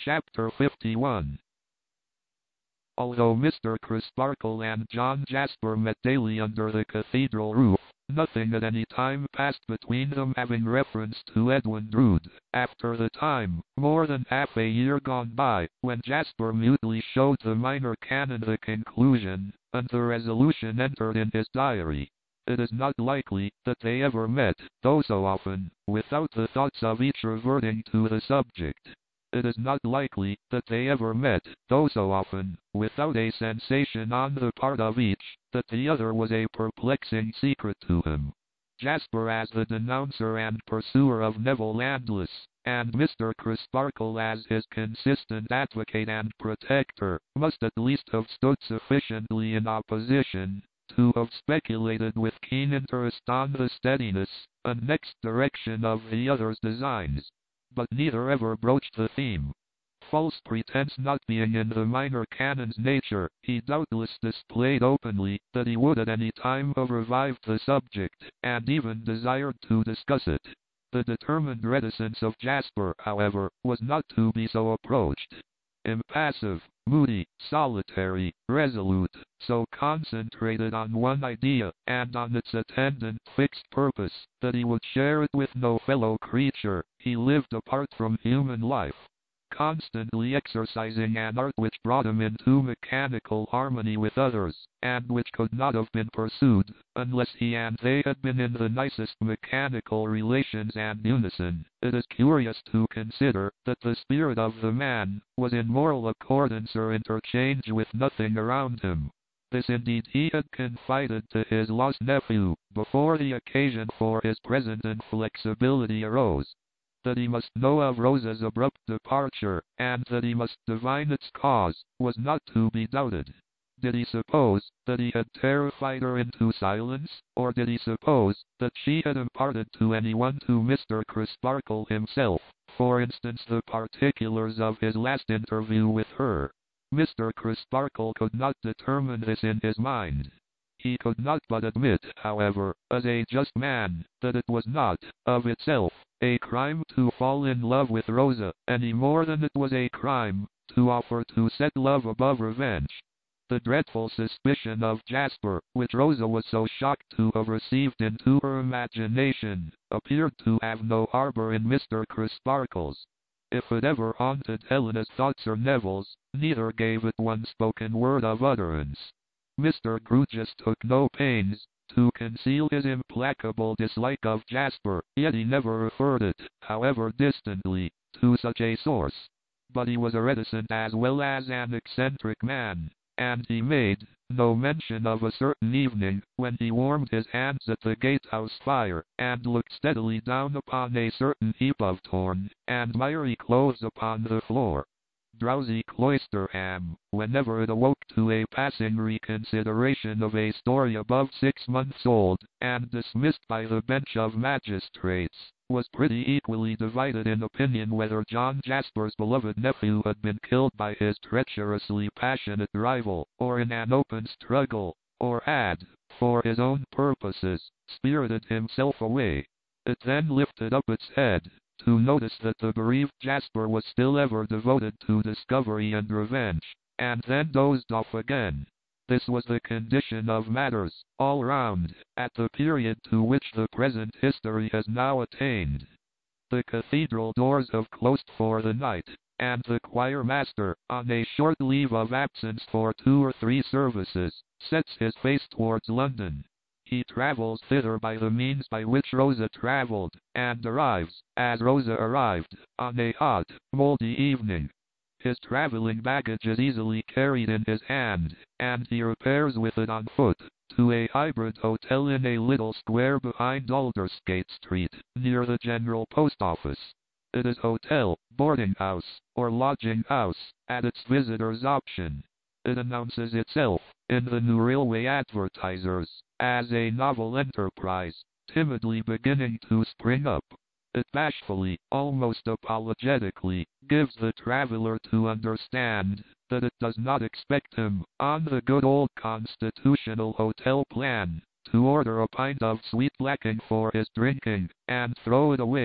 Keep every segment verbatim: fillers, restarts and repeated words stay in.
Chapter fifty-one. Although Mister Crisparkle and John Jasper met daily under the cathedral roof, nothing at any time passed between them having reference to Edwin Drood. After the time, more than half a year gone by, when Jasper mutely showed the minor canon the conclusion, and the resolution entered in his diary. It is not likely that they ever met, though so often, without the thoughts of each reverting to the subject. It is not likely that they ever met, though so often, without a sensation on the part of each, that the other was a perplexing secret to him. Jasper as the denouncer and pursuer of Neville Landless, and Mister Crisparkle as his consistent advocate and protector, must at least have stood sufficiently in opposition to have speculated with keen interest on the steadiness and next direction of the other's designs. But neither ever broached the theme. False pretense not being in the minor canon's nature, he doubtless displayed openly that he would at any time have revived the subject, and even desired to discuss it. The determined reticence of Jasper, however, was not to be so approached. Impassive, moody, solitary, resolute, so concentrated on one idea, and on its attendant fixed purpose, that he would share it with no fellow creature, he lived apart from human life, constantly exercising an art which brought him into mechanical harmony with others, and which could not have been pursued, unless he and they had been in the nicest mechanical relations and unison. It is curious to consider that the spirit of the man was in moral accordance or interchange with nothing around him. This indeed he had confided to his lost nephew, before the occasion for his present inflexibility arose. That he must know of Rosa's abrupt departure, and that he must divine its cause, was not to be doubted. Did he suppose that he had terrified her into silence, or did he suppose that she had imparted to anyone to Mister Crisparkle himself, for instance the particulars of his last interview with her? Mister Crisparkle could not determine this in his mind. He could not but admit, however, as a just man, that it was not, of itself, a crime to fall in love with Rosa, any more than it was a crime to offer to set love above revenge. The dreadful suspicion of Jasper, which Rosa was so shocked to have received into her imagination, appeared to have no harbor in Mister Crisparkle's. If it ever haunted Helena's thoughts or Neville's, neither gave it one spoken word of utterance. Mister Grewgious took no pains to conceal his implacable dislike of Jasper, yet he never referred it, however distantly, to such a source. But he was a reticent as well as an eccentric man, and he made no mention of a certain evening when he warmed his hands at the gatehouse fire, and looked steadily down upon a certain heap of torn and miry clothes upon the floor. Drowsy Cloisterham, whenever it awoke to a passing reconsideration of a story above six months old, and dismissed by the bench of magistrates, was pretty equally divided in opinion whether John Jasper's beloved nephew had been killed by his treacherously passionate rival, or in an open struggle, or had, for his own purposes, spirited himself away. It then lifted up its head, to notice that the bereaved Jasper was still ever devoted to discovery and revenge, and then dozed off again. This was the condition of matters, all round, at the period to which the present history has now attained. The cathedral doors have closed for the night, and the choir master, on a short leave of absence for two or three services, sets his face towards London. He travels thither by the means by which Rosa travelled, and arrives, as Rosa arrived, on a hot, mouldy evening. His travelling baggage is easily carried in his hand, and he repairs with it on foot to a hybrid hotel in a little square behind Aldersgate Street, near the General Post Office. It is hotel, boarding house, or lodging house, at its visitor's option. It announces itself, in the New Railway Advertisers, as a novel enterprise, timidly beginning to spring up. It bashfully, almost apologetically, gives the traveler to understand that it does not expect him, on the good old constitutional hotel plan, to order a pint of sweet blacking for his drinking, and throw it away,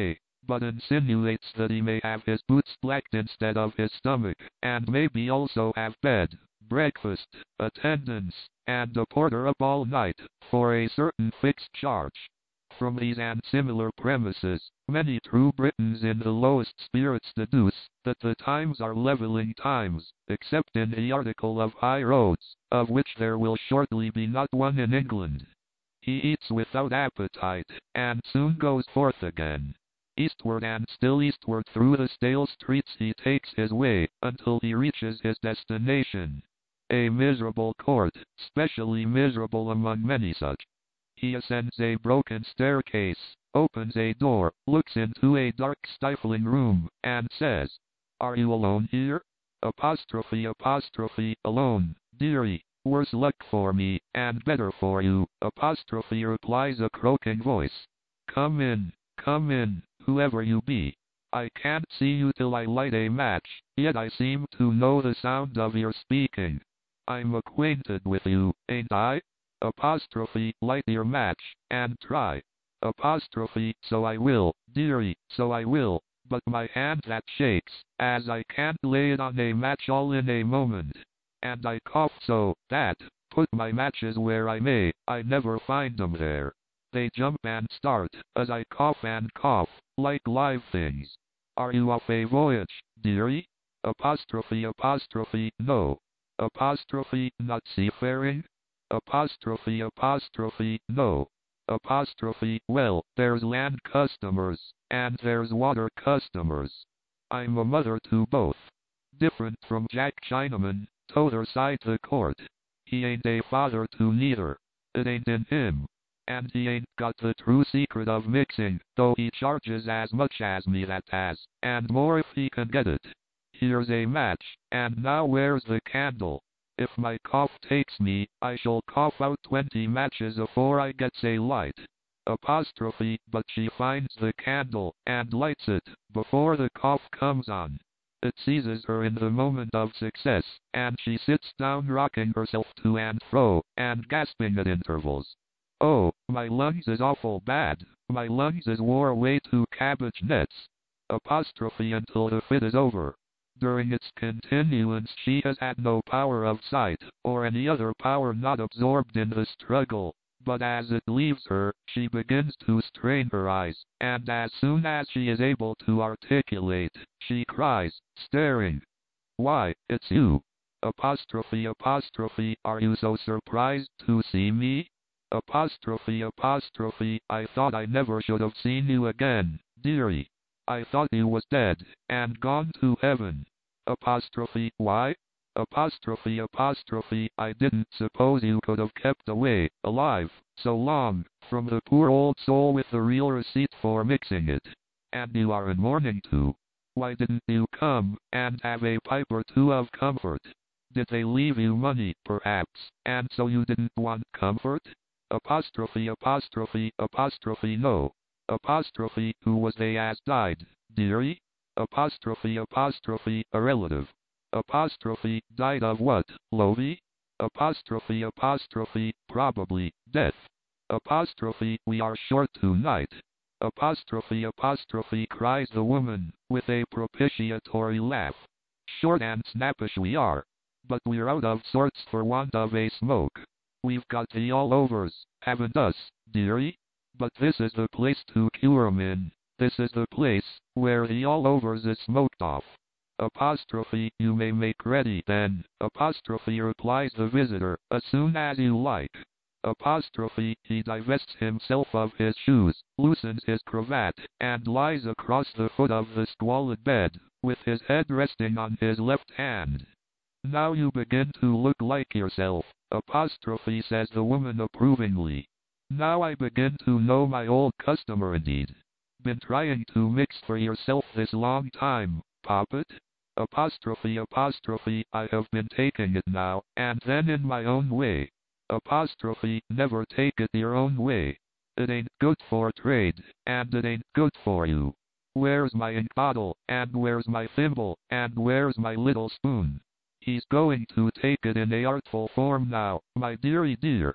but insinuates that he may have his boots blacked instead of his stomach, and maybe also have bed, breakfast, attendance, and a porter up all night, for a certain fixed charge. From these and similar premises, many true Britons in the lowest spirits deduce that the times are levelling times, except in the article of high roads, of which there will shortly be not one in England. He eats without appetite, and soon goes forth again. Eastward and still eastward through the stale streets he takes his way, until he reaches his destination. A miserable court, specially miserable among many such. He ascends a broken staircase, opens a door, looks into a dark stifling room, and says, "Are you alone here?" Apostrophe apostrophe, alone, dearie. Worse luck for me, and better for you, apostrophe replies a croaking voice. Come in, come in, whoever you be. I can't see you till I light a match, yet I seem to know the sound of your speaking. I'm acquainted with you, ain't I? Apostrophe, light your match, and try. Apostrophe, so I will, dearie, so I will, but my hand that shakes, as I can't lay it on a match all in a moment. And I cough so, that, put my matches where I may, I never find 'em there. They jump and start, as I cough and cough, like live things. Are you off a voyage, dearie? Apostrophe apostrophe, no. Apostrophe, not seafaring? Apostrophe apostrophe, no. Apostrophe, well, there's land customers, and there's water customers. I'm a mother to both. Different from Jack Chinaman, t'other side the court. He ain't a father to neither. It ain't in him. And he ain't got the true secret of mixing, though he charges as much as me that has, and more if he can get it. Here's a match, and now where's the candle? If my cough takes me, I shall cough out twenty matches afore I gets a light. Apostrophe, but she finds the candle, and lights it, before the cough comes on. It seizes her in the moment of success, and she sits down rocking herself to and fro, and gasping at intervals. Oh, my lungs is awful bad, my lungs is wore away to cabbage nets. Apostrophe until the fit is over. During its continuance she has had no power of sight, or any other power not absorbed in the struggle, but as it leaves her, she begins to strain her eyes, and as soon as she is able to articulate, she cries, staring, "Why, it's you! Apostrophe apostrophe, are you so surprised to see me? Apostrophe apostrophe, I thought I never should have seen you again, dearie. I thought you was dead, and gone to heaven. Apostrophe, why? Apostrophe apostrophe, I didn't suppose you could have kept away, alive, so long, from the poor old soul with the real receipt for mixing it. And you are in mourning too. Why didn't you come, and have a pipe or two of comfort? Did they leave you money, perhaps, and so you didn't want comfort? Apostrophe apostrophe apostrophe, no. Apostrophe, who was they as died, dearie? Apostrophe apostrophe, a relative. Apostrophe, died of what, Lovey? Apostrophe apostrophe, probably, death. Apostrophe, we are short tonight. Apostrophe apostrophe, cries the woman, with a propitiatory laugh. Short and snappish we are. But we're out of sorts for want of a smoke. We've got the all-overs, haven't us, dearie? But this is the place to cure 'em in. This is the place where the all-overs is smoked off. Apostrophe, you may make ready then. Apostrophe, replies the visitor, as soon as you like. Apostrophe, he divests himself of his shoes, loosens his cravat, and lies across the foot of the squalid bed, with his head resting on his left hand. Now you begin to look like yourself, apostrophe, says the woman approvingly. Now I begin to know my old customer indeed. Been trying to mix for yourself this long time, Poppet? Apostrophe apostrophe, I have been taking it now, and then in my own way. Apostrophe, never take it your own way. It ain't good for trade, and it ain't good for you. Where's my ink bottle, and where's my thimble, and where's my little spoon? He's going to take it in a artful form now, my dearie dear.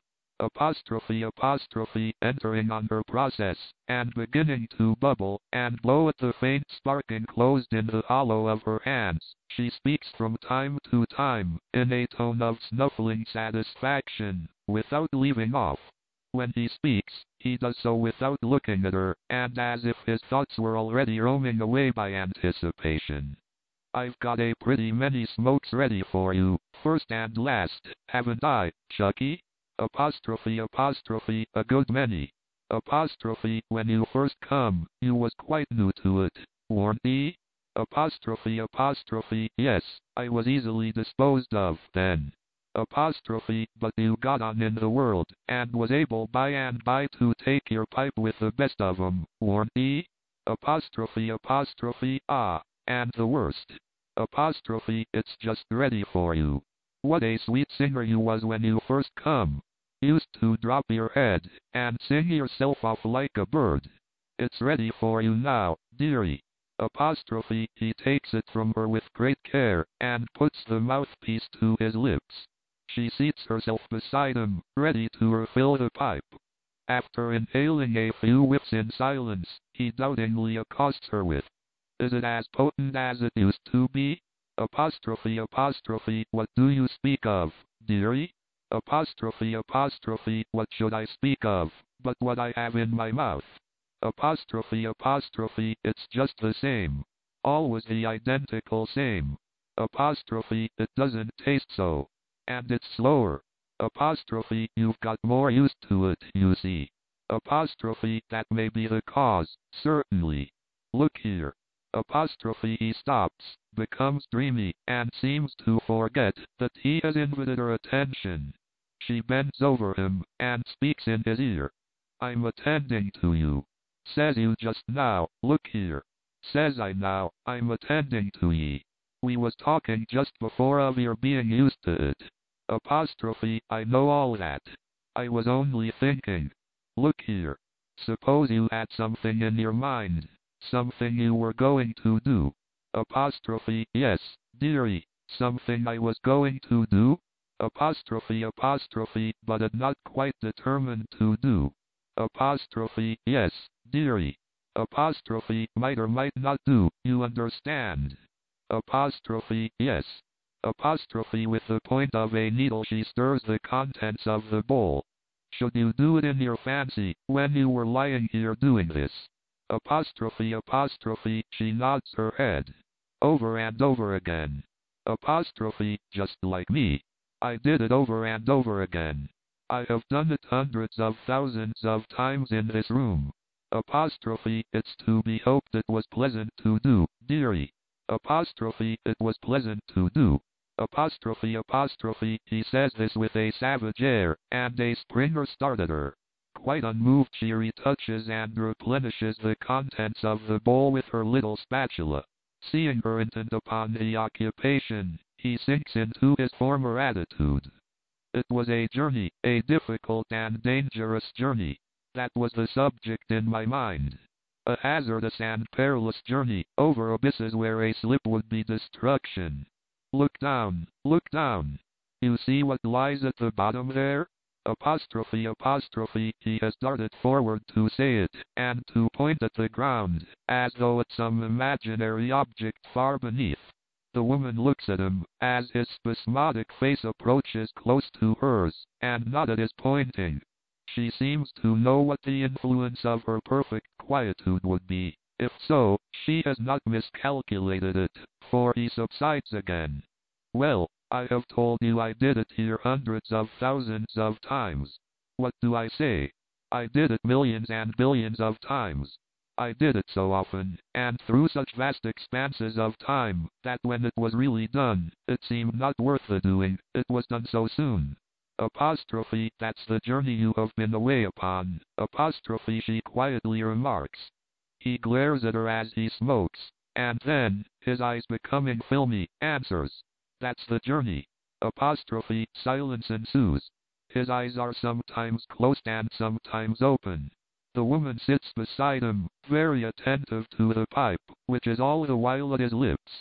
apostrophe apostrophe entering on her process, and beginning to bubble, and blow at the faint spark enclosed in the hollow of her hands. She speaks from time to time, in a tone of snuffling satisfaction, without leaving off. When he speaks, he does so without looking at her, and as if his thoughts were already roaming away by anticipation. I've got a pretty many smokes ready for you, first and last, haven't I, Chucky? Apostrophe apostrophe, a good many. Apostrophe, when you first come, you was quite new to it, weren't ye? Apostrophe apostrophe, yes, I was easily disposed of then. Apostrophe, but you got on in the world, and was able by and by to take your pipe with the best of 'em, weren't ye? Apostrophe apostrophe, ah, and the worst. Apostrophe, it's just ready for you. What a sweet singer you was when you first come. Used to drop your head, and sing yourself off like a bird. It's ready for you now, dearie. Apostrophe, he takes it from her with great care, and puts the mouthpiece to his lips. She seats herself beside him, ready to refill the pipe. After inhaling a few whiffs in silence, he doubtingly accosts her with, "Is it as potent as it used to be?" Apostrophe apostrophe, what do you speak of, dearie? Apostrophe apostrophe, what should I speak of, but what I have in my mouth? Apostrophe apostrophe, it's just the same. Always the identical same. Apostrophe, it doesn't taste so. And it's slower. Apostrophe, you've got more used to it, you see. Apostrophe, that may be the cause, certainly. Look here. Apostrophe, he stops, becomes dreamy, and seems to forget that he has invited her attention. She bends over him, and speaks in his ear. "I'm attending to you. Says you just now, look here. Says I now, I'm attending to ye. We was talking just before of your being used to it. Apostrophe, I know all that. I was only thinking. Look here. Suppose you had something in your mind. Something you were going to do." Apostrophe, yes, dearie, something I was going to do? Apostrophe apostrophe, but had not quite determined to do. Apostrophe, yes, dearie. Apostrophe, might or might not do, you understand. Apostrophe, yes. Apostrophe, with the point of a needle she stirs the contents of the bowl. Should you do it in your fancy, when you were lying here doing this? Apostrophe apostrophe, she nods her head. Over and over again. Apostrophe, just like me. I did it over and over again. I have done it hundreds of thousands of times in this room. Apostrophe, it's to be hoped it was pleasant to do, dearie. Apostrophe, it was pleasant to do. Apostrophe apostrophe, he says this with a savage air, and a springer start at her. Quite unmoved, she retouches and replenishes the contents of the bowl with her little spatula. Seeing her intent upon the occupation, he sinks into his former attitude. It was a journey, a difficult and dangerous journey. That was the subject in my mind. A hazardous and perilous journey, over abysses where a slip would be destruction. Look down, look down. You see what lies at the bottom there? Apostrophe apostrophe, he has darted forward to say it, and to point at the ground, as though at some imaginary object far beneath. The woman looks at him, as his spasmodic face approaches close to hers, and not at his pointing. She seems to know what the influence of her perfect quietude would be. If so, she has not miscalculated it, for he subsides again. Well, I have told you I did it here hundreds of thousands of times. What do I say? I did it millions and billions of times. I did it so often, and through such vast expanses of time, that when it was really done, it seemed not worth the doing, it was done so soon. Apostrophe, that's the journey you have been away upon. Apostrophe, she quietly remarks. He glares at her as he smokes, and then, his eyes becoming filmy, answers. That's the journey. Apostrophe, silence ensues. His eyes are sometimes closed and sometimes open. The woman sits beside him, very attentive to the pipe, which is all the while at his lips.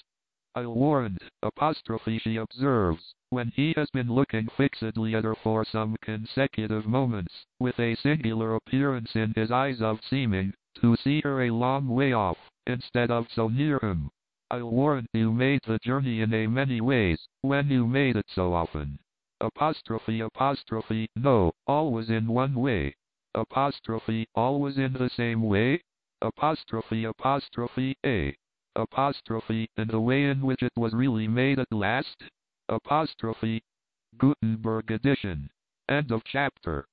I'll warrant, apostrophe she observes, when he has been looking fixedly at her for some consecutive moments, with a singular appearance in his eyes of seeming to see her a long way off, instead of so near him. I'll warrant you made the journey in a many ways, when you made it so often. Apostrophe apostrophe, no, always in one way. Apostrophe, always in the same way. Apostrophe apostrophe a. Apostrophe, in the way in which it was really made at last. Apostrophe. Gutenberg edition. End of chapter.